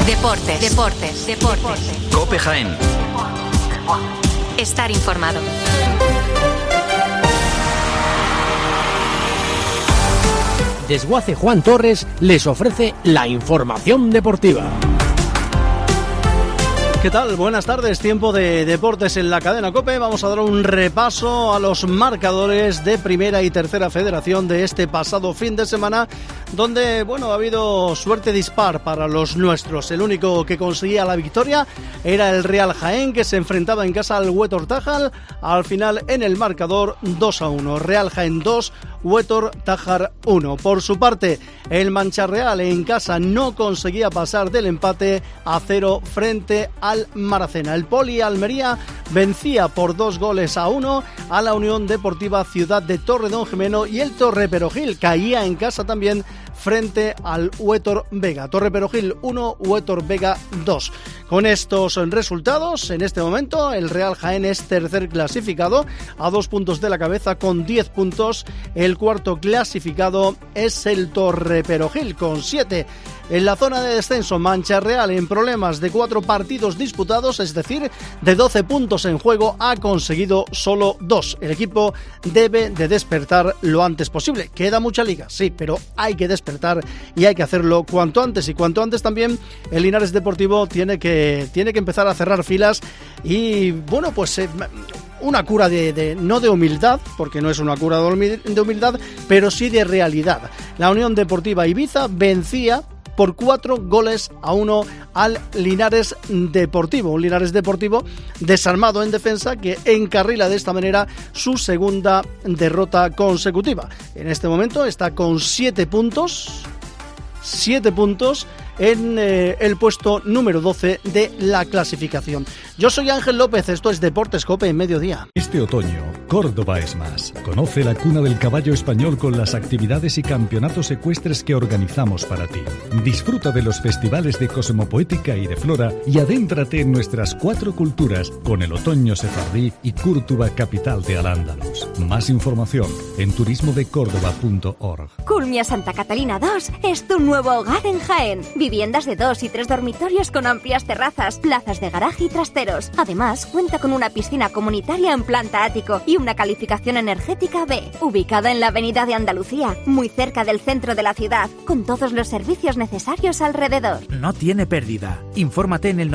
Deportes. COPE Jaén. Estar informado. Desguace Juan Torres les ofrece la información deportiva. ¿Qué tal? Buenas tardes, tiempo de deportes en la cadena COPE. Vamos a dar un repaso a los marcadores de Primera y Tercera Federación de este pasado fin de semana, donde, ha habido suerte dispar para los nuestros. El único que conseguía la victoria era el Real Jaén, que se enfrentaba en casa al Huétor Tájar. Al final, en el marcador, 2-1. Real Jaén 2, Huétor Tájar 1. Por su parte, el Mancha-Real en casa no conseguía pasar del empate a 0 frente al Maracena. El Poli Almería vencía por 2-1 a la Unión Deportiva Ciudad de Torredonjimeno, y el Torreperogil caía en casa también frente al Huétor Vega. Torreperogil 1, Huétor Vega 2. Con estos resultados, en este momento, el Real Jaén es tercer clasificado a 2 puntos de la cabeza con 10 puntos. El cuarto clasificado es el Torreperogil con 7. En la zona de descenso, Mancha-Real en problemas de 4 partidos disputados, es decir, de 12 puntos en juego, ha conseguido solo 2. El equipo debe de despertar lo antes posible. Queda mucha liga, sí, pero hay que despertar y hay que hacerlo cuanto antes. Y cuanto antes también el Linares Deportivo tiene que empezar a cerrar filas y, una cura no de humildad, porque no es una cura de humildad, pero sí de realidad. La Unión Deportiva Ibiza vencía por 4-1 al Linares Deportivo. Un Linares Deportivo desarmado en defensa que encarrila de esta manera su segunda derrota consecutiva. En este momento está con 7 puntos en el puesto número 12 de la clasificación. Yo soy Ángel López, esto es Deportes COPE en mediodía. Este otoño, Córdoba es más. Conoce la cuna del caballo español con las actividades y campeonatos ecuestres que organizamos para ti. Disfruta de los festivales de cosmopoética y de flora y adéntrate en nuestras 4 culturas con el otoño sefardí y Cúrtuba, capital de Al-Ándalus. Más información en turismodecórdoba.org. Culmia Santa Catalina 2 es tu nuevo hogar en Jaén. Viviendas de 2 y 3 dormitorios con amplias terrazas, plazas de garaje y trasteros. Además, cuenta con una piscina comunitaria en planta ático y una calificación energética B. Ubicada en la Avenida de Andalucía, muy cerca del centro de la ciudad, con todos los servicios necesarios alrededor. No tiene pérdida. Infórmate en el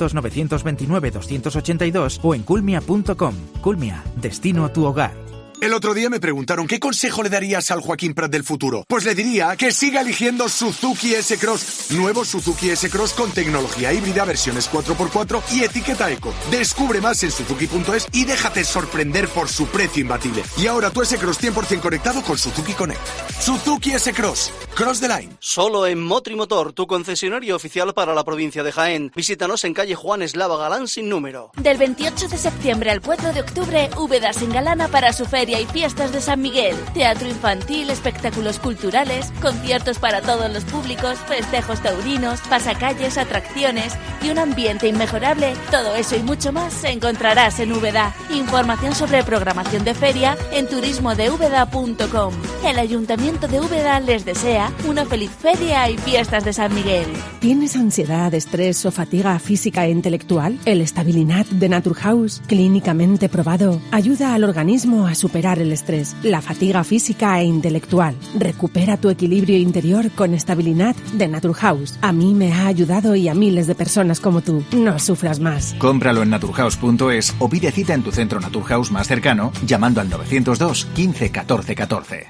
900-929-282 o en culmia.com. Culmia, destino a tu hogar. El otro día me preguntaron ¿qué consejo le darías al Joaquín Prat del futuro? Pues le diría que siga eligiendo Suzuki S-Cross. Nuevo Suzuki S-Cross con tecnología híbrida, versiones 4x4 y etiqueta eco. Descubre más en suzuki.es y déjate sorprender por su precio imbatible. Y ahora tu S-Cross 100% conectado con Suzuki Connect. Suzuki S-Cross. Cross the line. Solo en Motrimotor, tu concesionario oficial para la provincia de Jaén. Visítanos en calle Juan Eslava Galán sin número. Del 28 de septiembre al 4 de octubre, Úbeda se engalana para su feria y fiestas de San Miguel. Teatro infantil, espectáculos culturales, conciertos para todos los públicos, festejos taurinos, pasacalles, atracciones y un ambiente inmejorable. Todo eso y mucho más encontrarás en Úbeda. Información sobre programación de feria en turismodeúbeda.com. El Ayuntamiento de Úbeda les desea una feliz feria y fiestas de San Miguel. ¿Tienes ansiedad, estrés o fatiga física e intelectual? El Stabilinat de Naturhaus, clínicamente probado, ayuda al organismo a superar el estrés, la fatiga física e intelectual. Recupera tu equilibrio interior con Stabilinat de Naturhaus. A mí me ha ayudado y a miles de personas como tú. No sufras más. Cómpralo en naturhaus.es o pide cita en tu centro Naturhaus más cercano llamando al 902 15 14 14.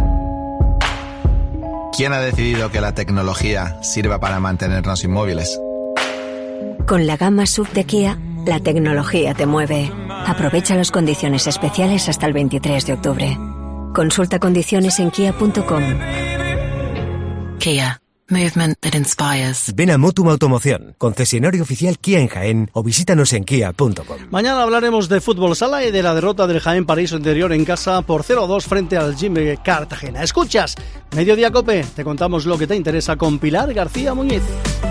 ¿Quién ha decidido que la tecnología sirva para mantenernos inmóviles? Con la gama SUV de Kia, la tecnología te mueve. Aprovecha las condiciones especiales hasta el 23 de octubre. Consulta condiciones en kia.com. Kia. Movement that inspires. Ven a Motum Automoción, concesionario oficial Kia en Jaén, o visítanos en kia.com. Mañana hablaremos de fútbol sala y de la derrota del Jaén Paraíso Interior en casa por 0-2 frente al Jimbe Cartagena. Escuchas Mediodía COPE, te contamos lo que te interesa con Pilar García Muñiz.